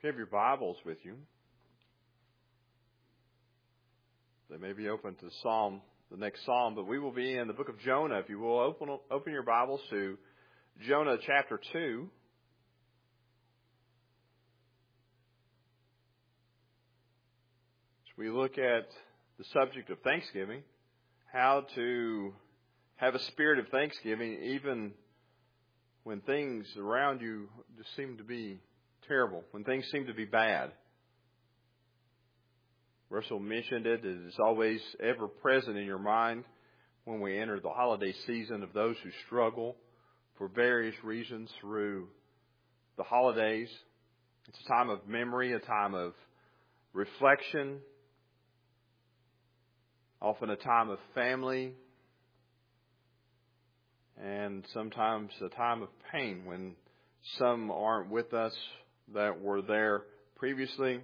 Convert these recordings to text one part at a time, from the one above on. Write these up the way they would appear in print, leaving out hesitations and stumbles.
If you have your Bibles with you, they may be open to the next Psalm, but we will be in the book of Jonah. If you will, open your Bibles to Jonah chapter 2. As we look at the subject of Thanksgiving, how to have a spirit of Thanksgiving even when things around you just seem to be terrible, when things seem to be bad. Russell mentioned it. It is always ever present in your mind when we enter the holiday season of those who struggle for various reasons through the holidays. It's a time of memory, a time of reflection, often a time of family, and sometimes a time of pain when some aren't with us that were there previously,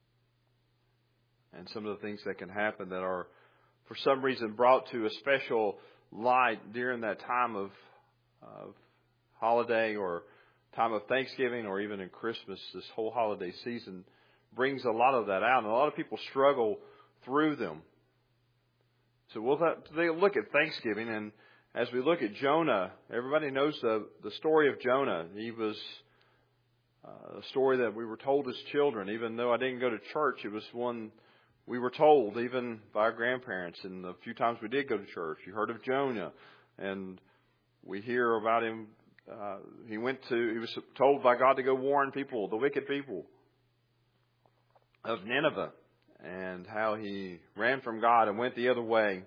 and some of the things that can happen that are for some reason brought to a special light during that time of holiday or time of Thanksgiving, or even in Christmas. This whole holiday season brings a lot of that out, and a lot of people struggle through them. So we'll look at Thanksgiving, and as we look at Jonah, everybody knows the story of Jonah. He was a story that we were told as children. Even though I didn't go to church, it was one we were told even by our grandparents. And the few times we did go to church, you heard of Jonah, and we hear about him. He was told by God to go warn people, the wicked people of Nineveh, and how he ran from God and went the other way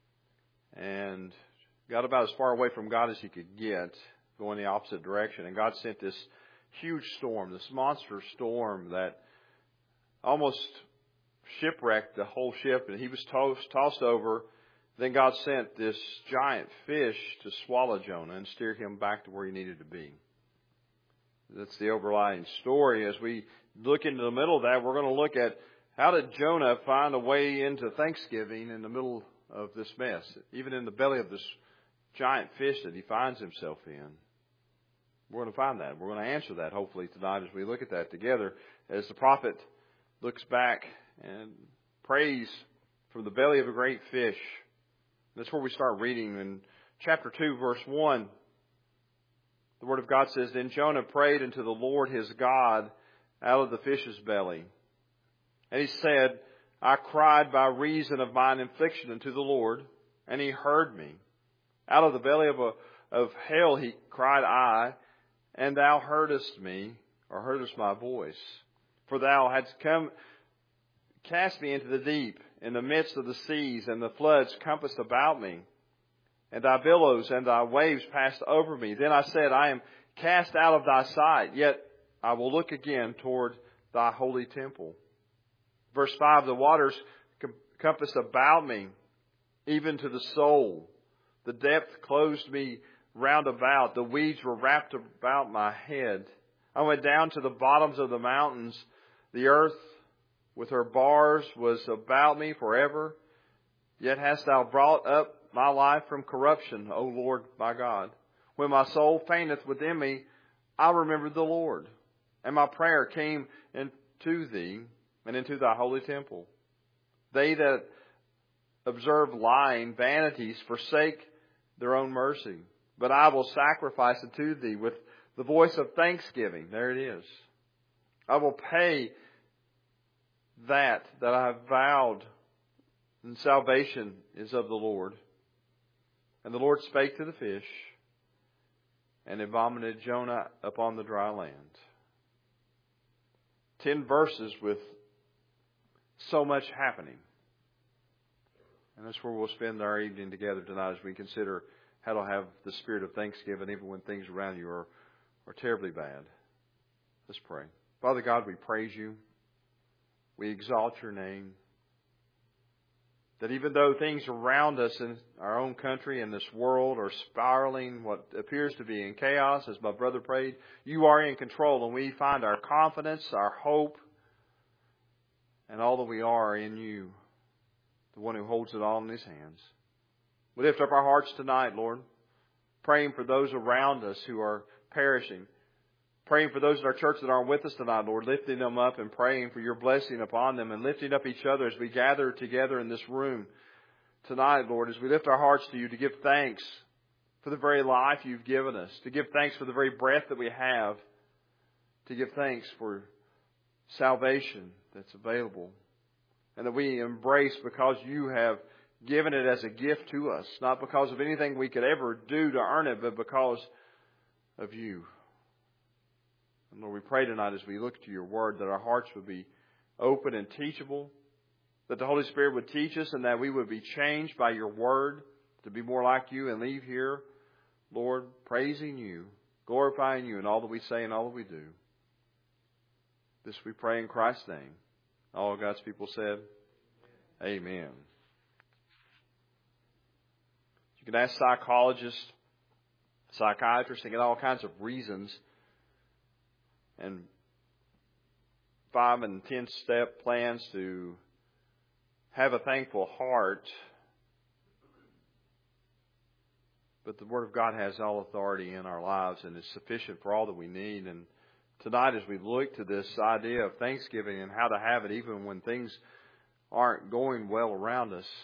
and got about as far away from God as he could get, going the opposite direction. And God sent this huge storm, this monster storm that almost shipwrecked the whole ship, and he was tossed over. Then God sent this giant fish to swallow Jonah and steer him back to where he needed to be. That's the overlying story. As we look into the middle of that, we're going to look at how did Jonah find a way into Thanksgiving in the middle of this mess, even in the belly of this giant fish that he finds himself in. We're going to find that. We're going to answer that hopefully tonight as we look at that together, as the prophet looks back and prays from the belly of a great fish. That's where we start reading in chapter 2, verse 1. The Word of God says, "Then Jonah prayed unto the Lord his God out of the fish's belly. And he said, I cried by reason of mine affliction unto the Lord, and he heard me. Out of the belly of hell he cried I, and thou heardest me," or heardest my voice. "For thou hadst cast me into the deep, in the midst of the seas, and the floods compassed about me. And thy billows and thy waves passed over me. Then I said, I am cast out of thy sight, yet I will look again toward thy holy temple." Verse 5, "The waters compassed about me, even to the soul. The depth closed me round about. The weeds were wrapped about my head. I went down to the bottoms of the mountains. The earth with her bars was about me forever. Yet hast thou brought up my life from corruption, O Lord my God. When my soul fainteth within me, I remembered the Lord. And my prayer came into thee and into thy holy temple. They that observe lying vanities forsake their own mercy. But I will sacrifice unto thee with the voice of thanksgiving." There it is. "I will pay that I have vowed, and salvation is of the Lord." And the Lord spake to the fish, and it vomited Jonah upon the dry land. 10 verses with so much happening. And that's where we'll spend our evening together tonight as we consider how to have the spirit of thanksgiving even when things around you are terribly bad. Let's pray. Father God, we praise you. We exalt your name. That even though things around us in our own country and this world are spiraling what appears to be in chaos, as my brother prayed, you are in control, and we find our confidence, our hope, and all that we are in you, the one who holds it all in his hands. We lift up our hearts tonight, Lord, praying for those around us who are perishing, Praying for those in our church that aren't with us tonight, Lord, lifting them up and praying for your blessing upon them and lifting up each other as we gather together in this room tonight, Lord, as we lift our hearts to you to give thanks for the very life you've given us, to give thanks for the very breath that we have, to give thanks for salvation that's available and that we embrace because you have given it as a gift to us, not because of anything we could ever do to earn it, but because of you. And Lord, we pray tonight as we look to your word that our hearts would be open and teachable, that the Holy Spirit would teach us and that we would be changed by your word to be more like you and leave here, Lord, praising you, glorifying you in all that we say and all that we do. This we pray in Christ's name. All God's people said, Amen. You can ask psychologists, psychiatrists, and get all kinds of reasons and 5 and 10 step plans to have a thankful heart. But the Word of God has all authority in our lives and is sufficient for all that we need. And tonight, as we look to this idea of Thanksgiving and how to have it even when things aren't going well around us,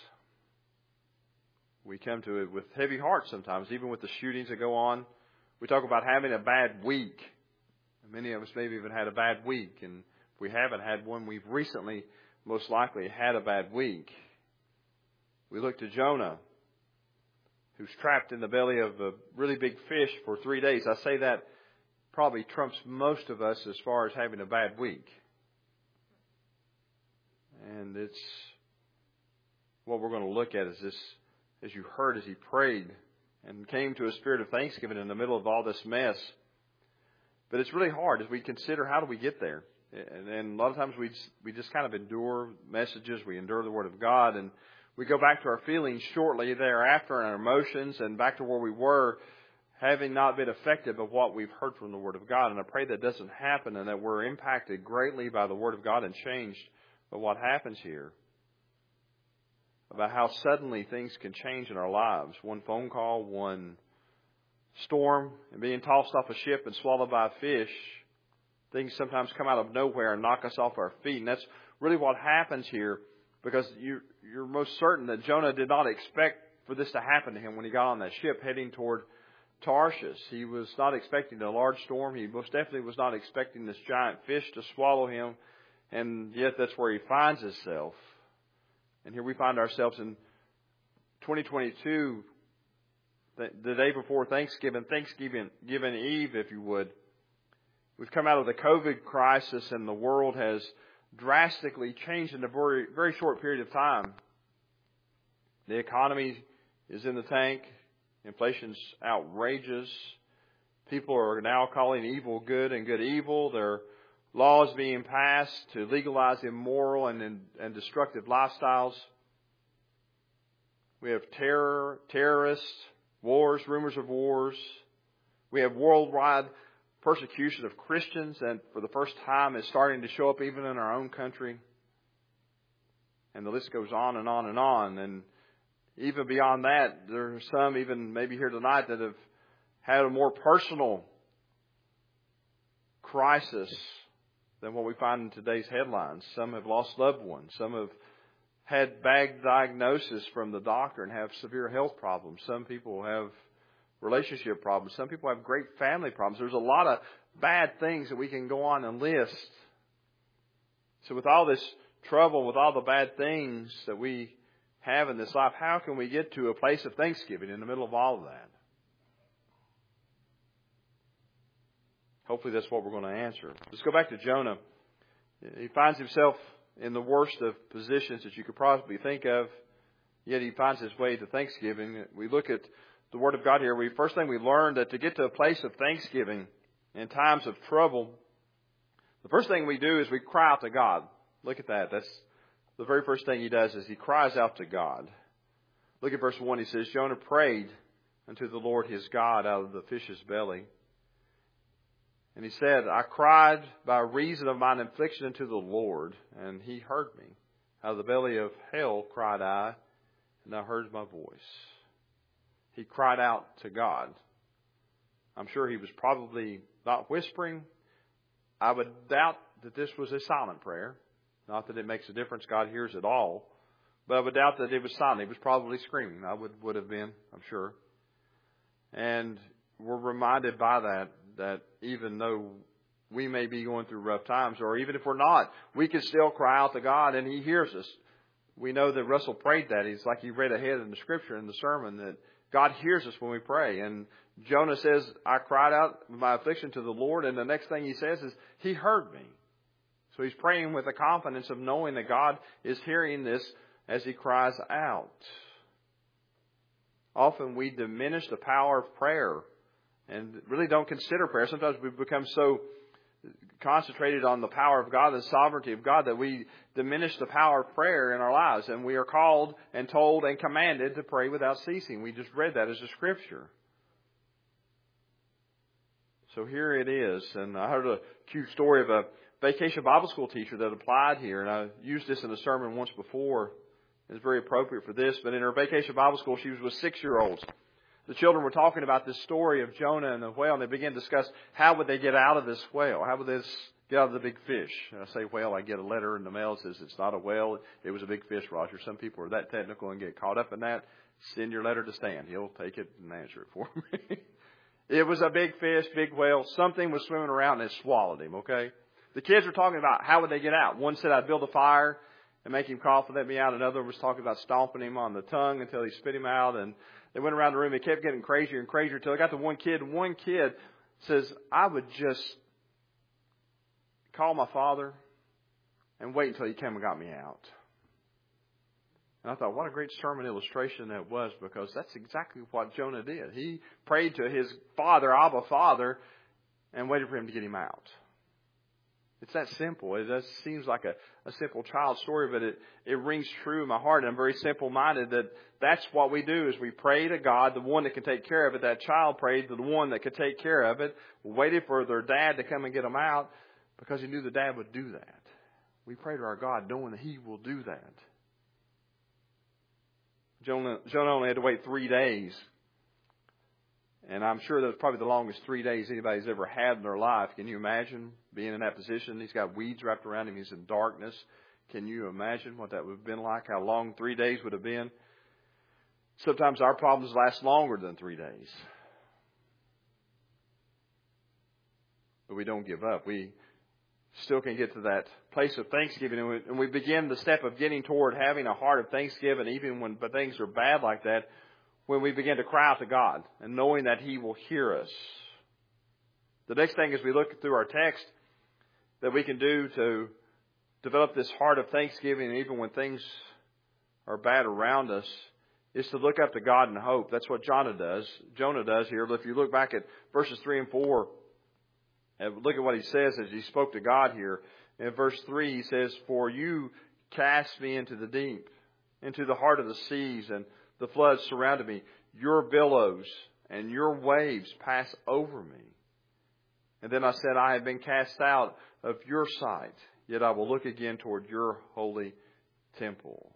we come to it with heavy hearts sometimes, even with the shootings that go on. We talk about having a bad week. Many of us maybe even had a bad week. And if we haven't had one, we've recently most likely had a bad week. We look to Jonah, who's trapped in the belly of a really big fish for 3 days. I say that probably trumps most of us as far as having a bad week. And it's what we're going to look at is this, as you heard as he prayed and came to a spirit of thanksgiving in the middle of all this mess. But it's really hard as we consider how do we get there. And a lot of times we just kind of endure messages. We endure the Word of God. And we go back to our feelings shortly thereafter and our emotions and back to where we were, having not been affected by what we've heard from the Word of God. And I pray that doesn't happen and that we're impacted greatly by the Word of God and changed by what happens here. About how suddenly things can change in our lives. One phone call, one storm, and being tossed off a ship and swallowed by a fish. Things sometimes come out of nowhere and knock us off our feet. And that's really what happens here, because you're most certain that Jonah did not expect for this to happen to him when he got on that ship heading toward Tarshish. He was not expecting a large storm. He most definitely was not expecting this giant fish to swallow him. And yet that's where he finds himself. And here we find ourselves in 2022, the day before Thanksgiving Eve, if you would. We've come out of the COVID crisis and the world has drastically changed in a very, very short period of time. The economy is in the tank. Inflation's outrageous. People are now calling evil good and good evil. There are laws being passed to legalize immoral and destructive lifestyles. We have terrorists, wars, rumors of wars. We have worldwide persecution of Christians, and for the first time is starting to show up even in our own country. And the list goes on and on and on. And even beyond that, there are some even maybe here tonight that have had a more personal crisis than what we find in today's headlines. Some have lost loved ones. Some have had bad diagnosis from the doctor and have severe health problems. Some people have relationship problems. Some people have great family problems. There's a lot of bad things that we can go on and list. So with all this trouble, with all the bad things that we have in this life, how can we get to a place of thanksgiving in the middle of all of that? Hopefully that's what we're going to answer. Let's go back to Jonah. He finds himself in the worst of positions that you could possibly think of, yet he finds his way to thanksgiving. We look at the Word of God here. First thing we learned that to get to a place of thanksgiving in times of trouble, the first thing we do is we cry out to God. Look at that. That's the very first thing he does is he cries out to God. Look at verse 1. He says, Jonah prayed unto the Lord his God out of the fish's belly. And he said, I cried by reason of mine affliction unto the Lord, and he heard me. Out of the belly of hell cried I, and thou heard my voice. He cried out to God. I'm sure he was probably not whispering. I would doubt that this was a silent prayer. Not that it makes a difference. God hears it all. But I would doubt that it was silent. He was probably screaming. I would have been, I'm sure. And we're reminded by that even though we may be going through rough times, or even if we're not, we can still cry out to God and He hears us. We know that Russell prayed that. He's like he read ahead in the scripture in the sermon that God hears us when we pray. And Jonah says, I cried out my affliction to the Lord. And the next thing he says is, He heard me. So he's praying with the confidence of knowing that God is hearing this as he cries out. Often we diminish the power of prayer and really don't consider prayer. Sometimes we become so concentrated on the power of God, the sovereignty of God, that we diminish the power of prayer in our lives. And we are called and told and commanded to pray without ceasing. We just read that as a scripture. So here it is. And I heard a cute story of a Vacation Bible School teacher that applied here. And I used this in a sermon once before. It's very appropriate for this. But in her Vacation Bible School, she was with 6-year-olds. The children were talking about this story of Jonah and the whale, and they began to discuss how would they get out of this whale? How would they get out of the big fish? And I say whale, I get a letter in the mail that says it's not a whale, it was a big fish, Roger. Some people are that technical and get caught up in that. Send your letter to Stan. He'll take it and answer it for me. It was a big fish, big whale. Something was swimming around and it swallowed him, okay? The kids were talking about how would they get out. One said, I'd build a fire and make him cough and let me out. Another was talking about stomping him on the tongue until he spit him out. And they went around the room. It kept getting crazier and crazier until I got to one kid. And one kid says, I would just call my father and wait until he came and got me out. And I thought, what a great sermon illustration that was, because that's exactly what Jonah did. He prayed to his father, Abba, Father, and waited for him to get him out. It's that simple. It just seems like a simple child story, but it rings true in my heart. And I'm very simple-minded that that's what we do, is we pray to God, the one that can take care of it. That child prayed to the one that could take care of it, waited for their dad to come and get them out because he knew the dad would do that. We pray to our God knowing that He will do that. Jonah only had to wait 3 days. And I'm sure that was probably the longest 3 days anybody's ever had in their life. Can you imagine being in that position? He's got weeds wrapped around him. He's in darkness. Can you imagine what that would have been like? How long 3 days would have been? Sometimes our problems last longer than 3 days. But we don't give up. We still can get to that place of thanksgiving. And we begin the step of getting toward having a heart of thanksgiving, even when things are bad like that, when we begin to cry out to God and knowing that He will hear us. The next thing as we look through our text that we can do to develop this heart of thanksgiving even when things are bad around us is to look up to God in hope. That's what Jonah does here. If you look back at verses 3 and 4, and look at what he says as he spoke to God here. In verse 3 he says, For you cast me into the deep, into the heart of the seas, and the floods surrounded me. Your billows and your waves pass over me. And then I said, I have been cast out of your sight, yet I will look again toward your holy temple.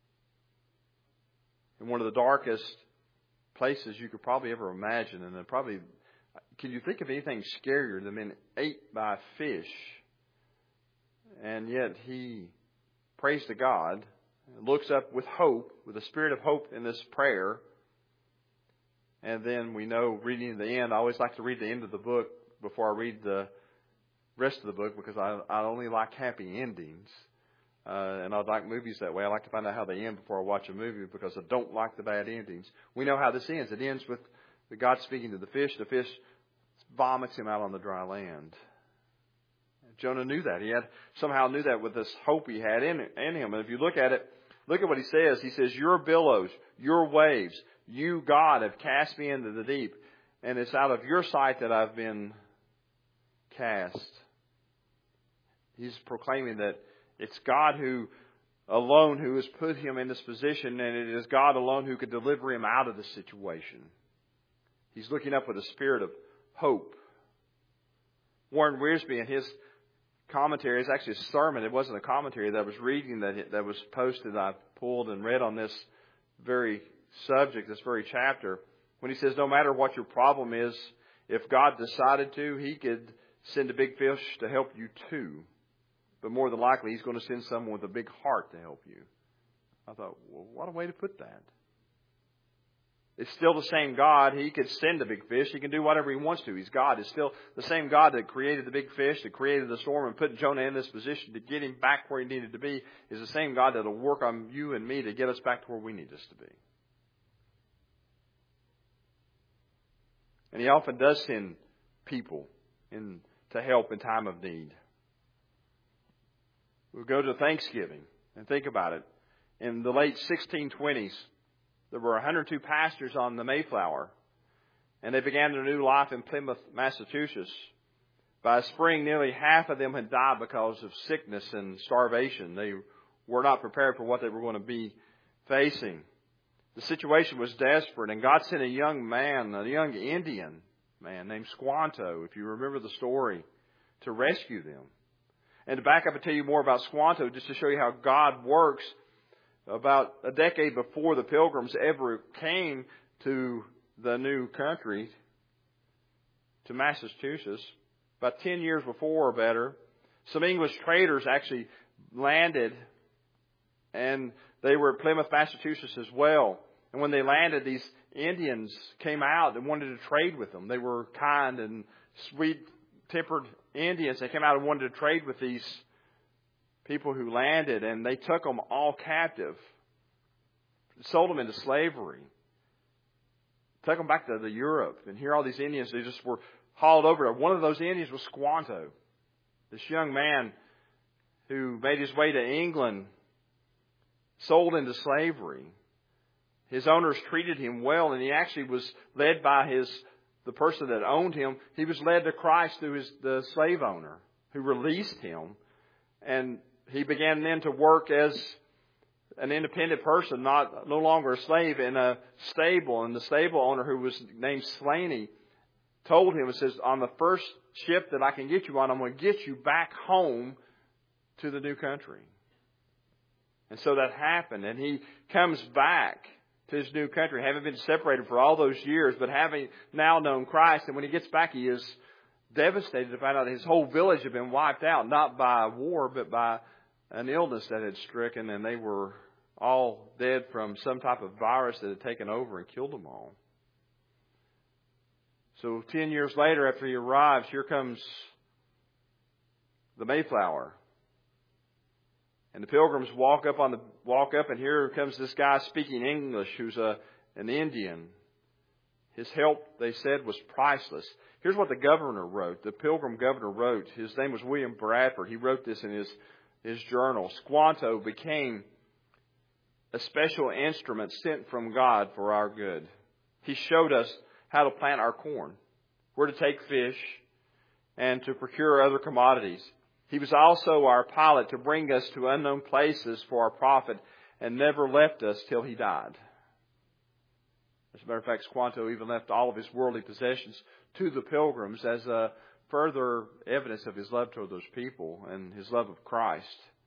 In one of the darkest places you could probably ever imagine, and probably, can you think of anything scarier than being ate by a fish? And yet he prays to God, looks up with hope, with a spirit of hope in this prayer. And then we know, reading the end, I always like to read the end of the book before I read the rest of the book, because I only like happy endings. And I like movies that way. I like to find out how they end before I watch a movie, because I don't like the bad endings. We know how this ends. It ends with God speaking to the fish. The fish vomits him out on the dry land. Jonah knew that. He somehow knew that with this hope he had in him. And if you look at it, look at what he says. He says, your billows, your waves, you, God, have cast me into the deep. And it's out of your sight that I've been cast. He's proclaiming that it's God alone who has put him in this position, and it is God alone who could deliver him out of the situation. He's looking up with a spirit of hope. Warren Wiersbe, in his commentary, it's actually a sermon. It wasn't a commentary that I was reading that was posted. I pulled and read on this very subject, this very chapter. When he says, no matter what your problem is If God decided to, He could send a big fish to help you too. But more than likely, He's going to send someone with a big heart to help you. I thought, well, what a way to put that. It's still the same God. He could send a big fish. He can do whatever He wants to. He's God. It's still the same God that created the big fish, that created the storm, and put Jonah in this position to get him back where he needed to be, is the same God that will work on you and me to get us back to where we need us to be. And He often does send people to help in time of need. We'll go to Thanksgiving and think about it. In the late 1620s, there were 102 pastors on the Mayflower, and they began their new life in Plymouth, Massachusetts. By spring, nearly half of them had died because of sickness and starvation. They were not prepared for what they were going to be facing. The situation was desperate, and God sent a young man, a young Indian man named Squanto, if you remember the story, to rescue them. And to back up and tell you more about Squanto, just to show you how God works, about a decade before the Pilgrims ever came to the new country, to Massachusetts, about 10 years before or better, some English traders actually landed, and they were at Plymouth, Massachusetts as well. And when they landed, these Indians came out and wanted to trade with them. They were kind and sweet-tempered Indians. They came out and wanted to trade with these people who landed, and they took them all captive, sold them into slavery, took them back to Europe. And here all these Indians, they just were hauled over. One of those Indians was Squanto, this young man who made his way to England, sold into slavery. His owners treated him well, and he actually was led by the person that owned him. He was led to Christ through the slave owner who released him. And he began then to work as an independent person, no longer a slave, in a stable. And the stable owner, who was named Slaney, told him, it says, on the first ship that I can get you on, I'm going to get you back home to the new country. And so that happened. And he comes back to his new country, having been separated for all those years, but having now known Christ. And when he gets back, he is devastated to find out that his whole village had been wiped out, not by war, but by an illness that had stricken, and they were all dead from some type of virus that had taken over and killed them all. So 10 years later, after he arrives, here comes the Mayflower. And the Pilgrims walk up, and here comes this guy speaking English who's an Indian. His help, they said, was priceless. Here's what the governor wrote. The Pilgrim governor wrote. His name was William Bradford. He wrote this in his journal. Squanto became a special instrument sent from God for our good. He showed us how to plant our corn, where to take fish, and to procure other commodities. He was also our pilot to bring us to unknown places for our profit, and never left us till he died. As a matter of fact, Squanto even left all of his worldly possessions to the Pilgrims as a further evidence of his love toward those people and his love of Christ.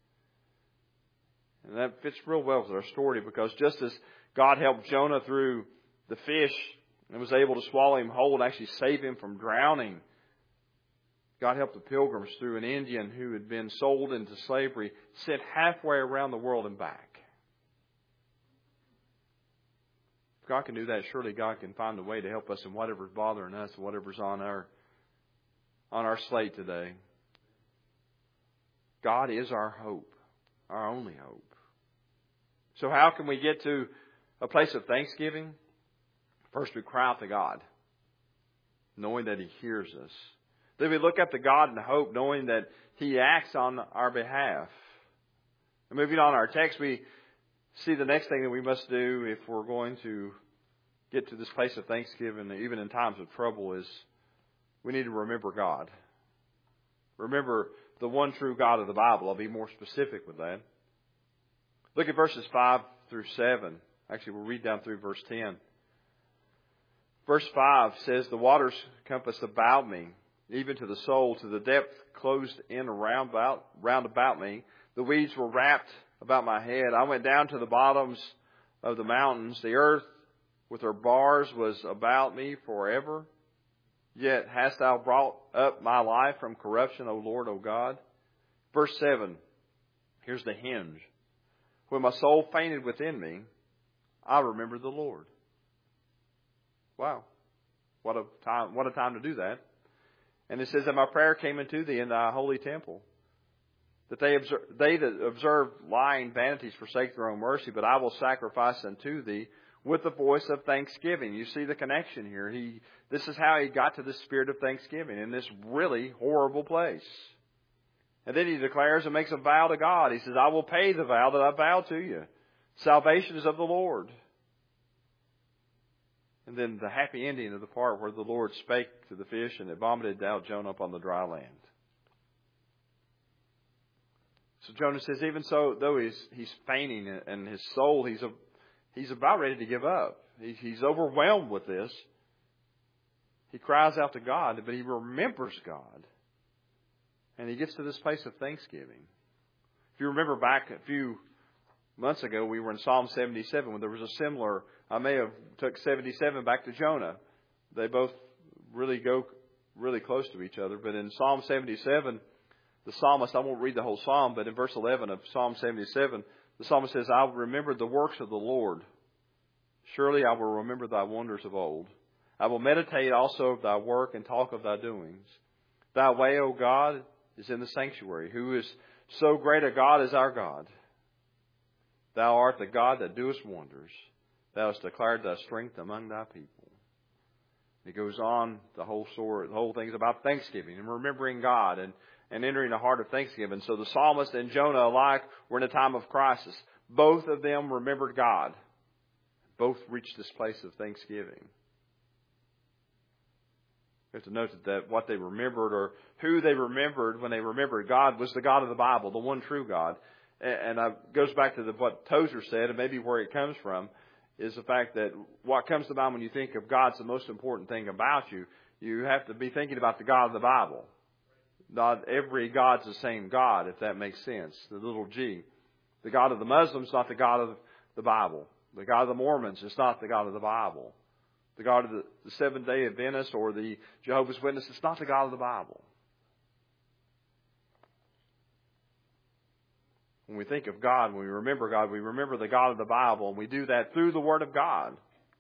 And that fits real well with our story, because just as God helped Jonah through the fish and was able to swallow him whole and actually save him from drowning, God helped the Pilgrims through an Indian who had been sold into slavery, sent halfway around the world and back. If God can do that, surely God can find a way to help us in whatever's bothering us, whatever's on our slate today. God is our hope, our only hope. So how can we get to a place of thanksgiving? First, we cry out to God, knowing that He hears us. Then we look up to God in hope, knowing that He acts on our behalf. And moving on our text, we see the next thing that we must do if we're going to get to this place of thanksgiving, even in times of trouble, is we need to remember God. Remember the one true God of the Bible. I'll be more specific with that. Look at verses 5 through 7. Actually, we'll read down through verse 10. Verse 5 says, "The waters compassed about me, even to the soul, to the depth closed in round about me. The weeds were wrapped about my head. I went down to the bottoms of the mountains. The earth with her bars was about me forever. Yet hast thou brought up my life from corruption, O Lord, O God. Verse 7, here's the hinge. When my soul fainted within me, I remembered the Lord. Wow. What a time to do that. And it says that my prayer came unto thee in thy holy temple. That they that observe lying vanities forsake their own mercy, but I will sacrifice unto thee with the voice of thanksgiving. You see the connection here. This is how he got to the spirit of thanksgiving in this really horrible place. And then he declares and makes a vow to God. He says, I will pay the vow that I vowed to you. Salvation is of the Lord. And then the happy ending of the part where the Lord spake to the fish and it vomited out Jonah upon the dry land. So Jonah says, even so, though he's fainting and his soul, he's about ready to give up. He's overwhelmed with this. He cries out to God, but he remembers God. And he gets to this place of thanksgiving. If you remember back a few months ago, we were in Psalm 77 when there was a similar, I may have took 77 back to Jonah. They both really go really close to each other. But in Psalm 77, the psalmist, I won't read the whole psalm, but in verse 11 of Psalm 77, the psalmist says, I will remember the works of the Lord. Surely I will remember thy wonders of old. I will meditate also of thy work and talk of thy doings. Thy way, O God, is in the sanctuary. Who is so great a God as our God? Thou art the God that doest wonders. Thou hast declared thy strength among thy people. It goes on, the whole story, the whole thing's about thanksgiving and remembering God and entering the heart of thanksgiving. So the psalmist and Jonah alike were in a time of crisis. Both of them remembered God. Both reached this place of thanksgiving. You have to note that what they remembered or who they remembered when they remembered God was the God of the Bible, the one true God. And it goes back to what Tozer said, and maybe where it comes from, is the fact that what comes to mind when you think of God's the most important thing about you. You have to be thinking about the God of the Bible. Not every God's the same God, if that makes sense. The little G. The God of the Muslims is not the God of the Bible. The God of the Mormons is not the God of the Bible. The God of the Seventh-day Adventists or the Jehovah's Witnesses is not the God of the Bible. When we think of God, when we remember God, we remember the God of the Bible, and we do that through the Word of God.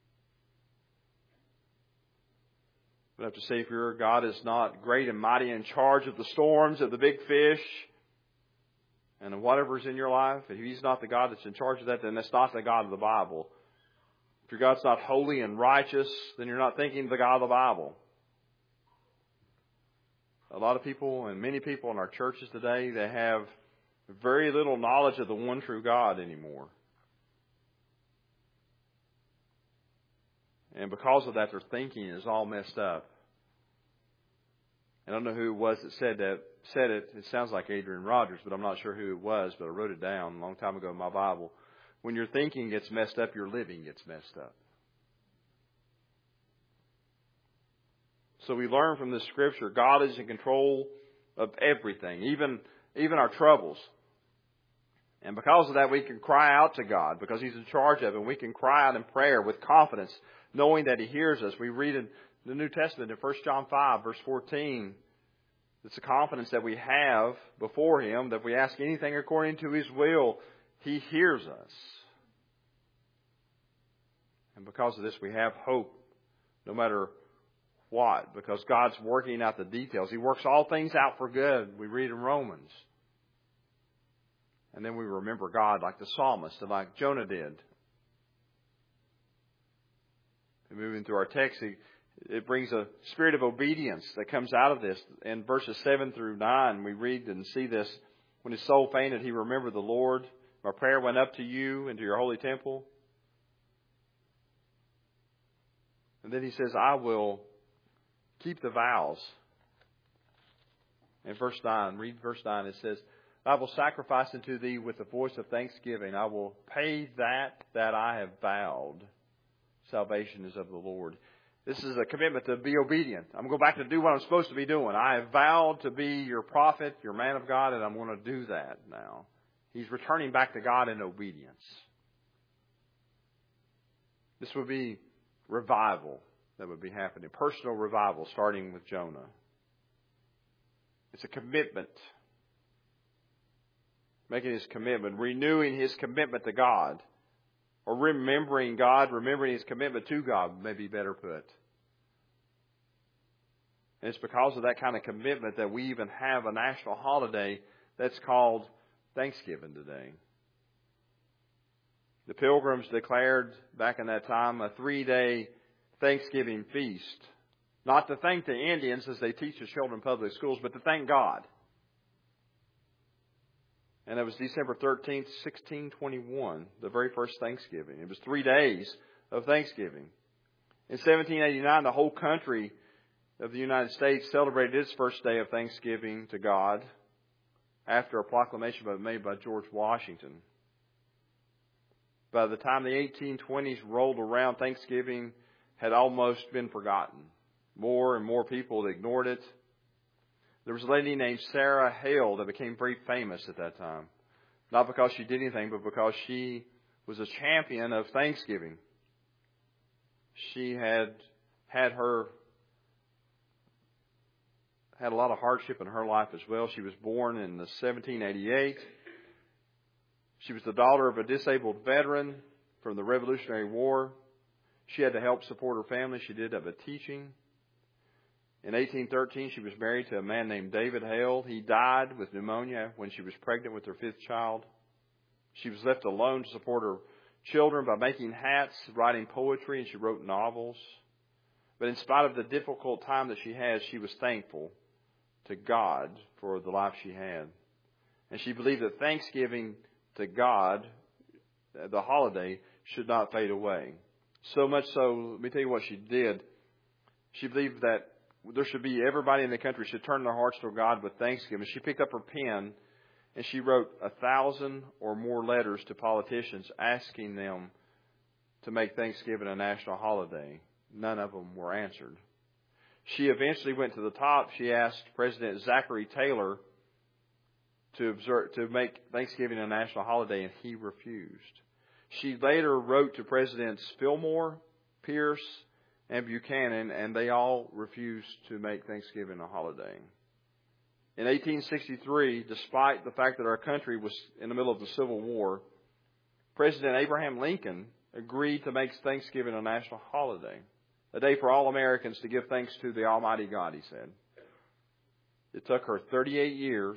We have to say, if your God is not great and mighty in charge of the storms, of the big fish, and of whatever's in your life, if He's not the God that's in charge of that, then that's not the God of the Bible. If your God's not holy and righteous, then you're not thinking of the God of the Bible. A lot of people and many people in our churches today, they have very little knowledge of the one true God anymore. And because of that, their thinking is all messed up. I don't know who it was that said it. It sounds like Adrian Rogers, but I'm not sure who it was, but I wrote it down a long time ago in my Bible. When your thinking gets messed up, your living gets messed up. So we learn from this scripture, God is in control of everything, even our troubles. And because of that, we can cry out to God because He's in charge of it. And we can cry out in prayer with confidence, knowing that He hears us. We read in the New Testament in 1 John 5, verse 14, it's a confidence that we have before Him, that if we ask anything according to His will, He hears us. And because of this, we have hope no matter what, because God's working out the details. He works all things out for good, we read in Romans. And then we remember God like the psalmist and like Jonah did. And moving through our text, it brings a spirit of obedience that comes out of this. In verses 7 through 9, we read and see this. When his soul fainted, he remembered the Lord. My prayer went up to you into your holy temple. And then he says, I will keep the vows. In verse 9, read verse 9, it says, I will sacrifice unto thee with the voice of thanksgiving. I will pay that I have vowed. Salvation is of the Lord. This is a commitment to be obedient. I'm going to go back to do what I'm supposed to be doing. I have vowed to be your prophet, your man of God, and I'm going to do that now. He's returning back to God in obedience. This would be revival that would be happening. Personal revival starting with Jonah. It's a commitment. Making his commitment, renewing his commitment to God. Or remembering God, remembering his commitment to God, may be better put. And it's because of that kind of commitment that we even have a national holiday that's called Thanksgiving today. The Pilgrims declared back in that time a 3-day Thanksgiving feast. Not to thank the Indians as they teach the children in public schools, but to thank God. And it was December 13th, 1621, the very first Thanksgiving. It was 3 days of Thanksgiving. In 1789, the whole country of the United States celebrated its first day of Thanksgiving to God after a proclamation made by George Washington. By the time the 1820s rolled around, Thanksgiving had almost been forgotten. More and more people ignored it. There was a lady named Sarah Hale that became very famous at that time. Not because she did anything, but because she was a champion of Thanksgiving. She had a lot of hardship in her life as well. She was born in 1788. She was the daughter of a disabled veteran from the Revolutionary War. She had to help support her family. She did have a teaching. In 1813, she was married to a man named David Hale. He died with pneumonia when she was pregnant with her 5th child. She was left alone to support her children by making hats, writing poetry, and she wrote novels. But in spite of the difficult time that she had, she was thankful to God for the life she had. And she believed that Thanksgiving to God, the holiday, should not fade away. So much so, let me tell you what she did. She believed that there should be, everybody in the country should turn their hearts to God with thanksgiving. She picked up her pen and she wrote 1,000 or more letters to politicians asking them to make Thanksgiving a national holiday. None of them were answered. She eventually went to the top. She asked President Zachary Taylor to make Thanksgiving a national holiday, and he refused. She later wrote to Presidents Fillmore, Pierce, and Buchanan, and they all refused to make Thanksgiving a holiday. In 1863, despite the fact that our country was in the middle of the Civil War, President Abraham Lincoln agreed to make Thanksgiving a national holiday, a day for all Americans to give thanks to the Almighty God, he said. It took her 38 years,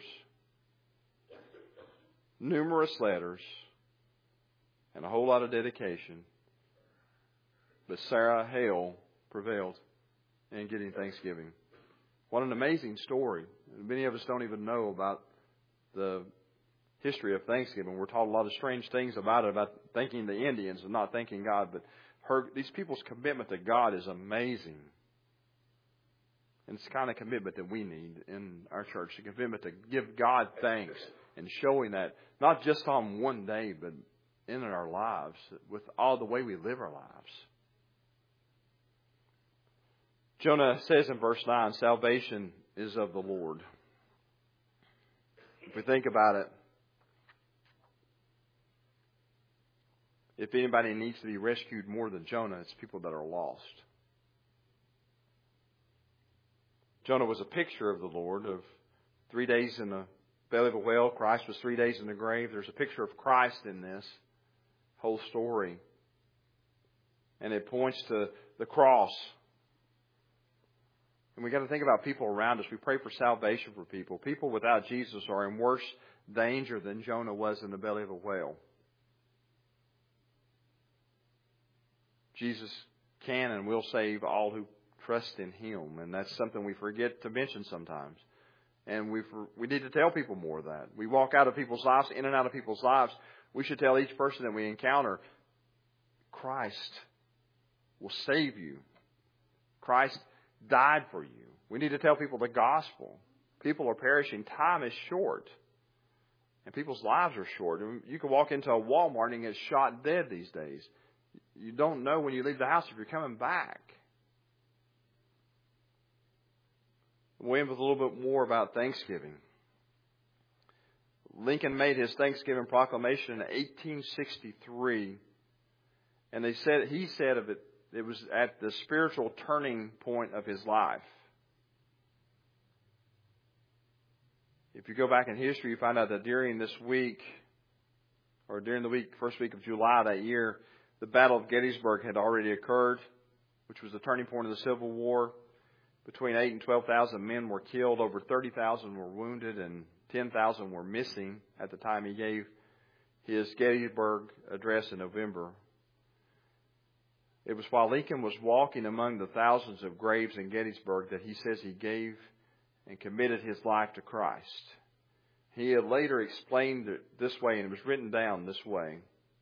numerous letters, and a whole lot of dedication, but Sarah Hale prevailed in getting Thanksgiving. What an amazing story. Many of us don't even know about the history of Thanksgiving. We're taught a lot of strange things about it, about thanking the Indians and not thanking God. But these people's commitment to God is amazing. And it's the kind of commitment that we need in our church, the commitment to give God thanks and showing that not just on one day, but in our lives, with all the way we live our lives. Jonah says in verse 9, salvation is of the Lord. If we think about it, if anybody needs to be rescued more than Jonah, it's people that are lost. Jonah was a picture of the Lord, of 3 days in the belly of a whale. Christ was 3 days in the grave. There's a picture of Christ in this whole story. And it points to the cross. And we've got to think about people around us. We pray for salvation for people. People without Jesus are in worse danger than Jonah was in the belly of a whale. Jesus can and will save all who trust in Him. And that's something we forget to mention sometimes. And we need to tell people more of that. We walk out of people's lives, in and out of people's lives. We should tell each person that we encounter, Christ will save you. Christ died for you. We need to tell people the gospel. People are perishing. Time is short. And people's lives are short. You can walk into a Walmart and get shot dead these days. You don't know when you leave the house if you're coming back. We'll end with a little bbit more about Thanksgiving. Lincoln made his Thanksgiving proclamation in 1863. And he said of it, it was at the spiritual turning point of his life. If you go back in history, you find out that during this week, or during the first week of July that year, the Battle of Gettysburg had already occurred, which was the turning point of the Civil War. Between 8,000 and 12,000 men were killed, over 30,000 were wounded, and 10,000 were missing at the time he gave his Gettysburg address in November. It was while Lincoln was walking among the thousands of graves in Gettysburg that he says he gave and committed his life to Christ. He had later explained it this way, and it was written down this way,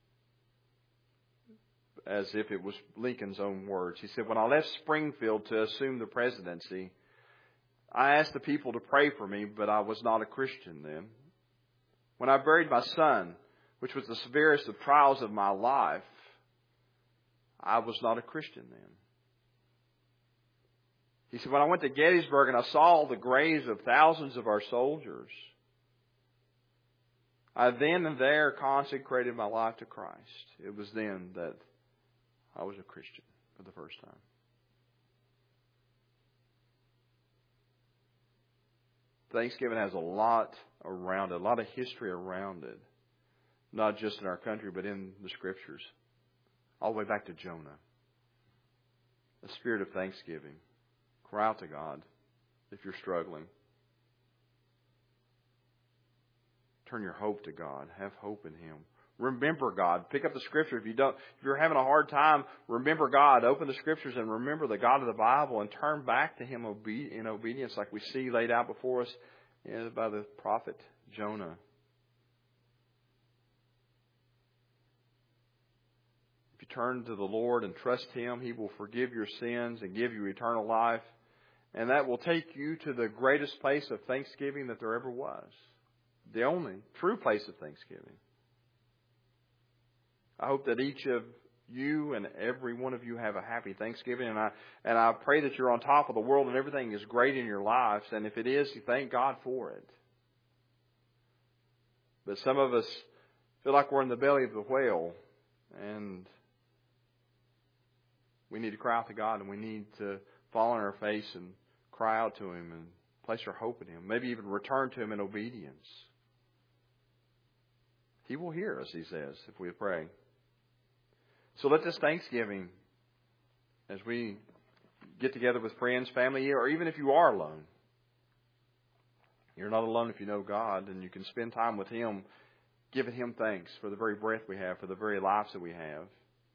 as if it was Lincoln's own words. He said, "When I left Springfield to assume the presidency, I asked the people to pray for me, but I was not a Christian then. When I buried my son, which was the severest of trials of my life, I was not a Christian then." He said, "When I went to Gettysburg and I saw the graves of thousands of our soldiers, I then and there consecrated my life to Christ. It was then that I was a Christian for the first time." Thanksgiving has a lot around it, a lot of history around it. Not just in our country, but in the Scriptures. All the way back to Jonah. A spirit of thanksgiving. Cry out to God if you're struggling. Turn your hope to God. Have hope in Him. Remember God. Pick up the Scripture. If you're having a hard time, remember God. Open the Scriptures and remember the God of the Bible and turn back to Him in obedience, like we see laid out before us by the prophet Jonah. If you turn to the Lord and trust Him, He will forgive your sins and give you eternal life. And that will take you to the greatest place of thanksgiving that there ever was. The only true place of thanksgiving. I hope that each of you and every one of you have a happy Thanksgiving. And I pray that you're on top of the world and everything is great in your lives. And if it is, you thank God for it. But some of us feel like we're in the belly of the whale. And we need to cry out to God, and we need to fall on our face and cry out to Him and place our hope in Him. Maybe even return to Him in obedience. He will hear us, He says, if we pray. So let this Thanksgiving, as we get together with friends, family, or even if you are alone, you're not alone if you know God, and you can spend time with Him, giving Him thanks for the very breath we have, for the very lives that we have.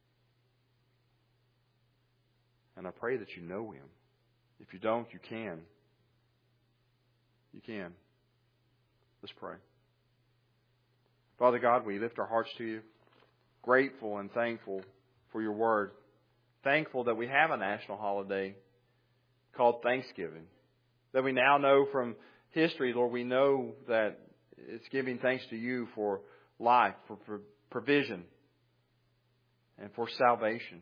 And I pray that you know Him. If you don't, you can. You can. Let's pray. Father God, we lift our hearts to You, grateful and thankful for Your Word. Thankful that we have a national holiday called Thanksgiving. That we now know from history, Lord, we know that it's giving thanks to You for life, for provision, and for salvation.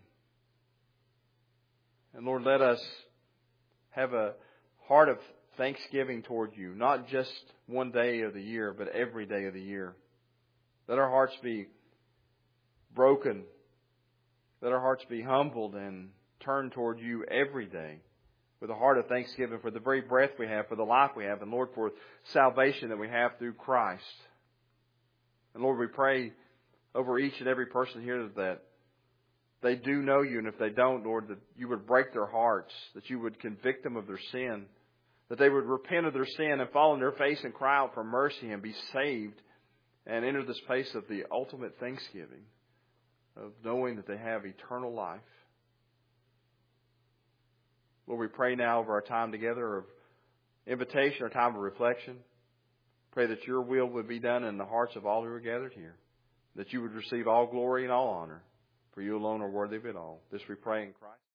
And Lord, let us have a heart of thanksgiving toward You, not just one day of the year, but every day of the year. Let our hearts be broken. Let our hearts be humbled and turn toward You every day with a heart of thanksgiving for the very breath we have, for the life we have, and Lord, for salvation that we have through Christ. And Lord, we pray over each and every person here that they do know You, and if they don't, Lord, that You would break their hearts, that You would convict them of their sin, that they would repent of their sin and fall on their face and cry out for mercy and be saved and enter this place of the ultimate thanksgiving, of knowing that they have eternal life. Lord, we pray now over our time together of invitation, our time of reflection. Pray that Your will would be done in the hearts of all who are gathered here, that You would receive all glory and all honor, for You alone are worthy of it all. This we pray in Christ.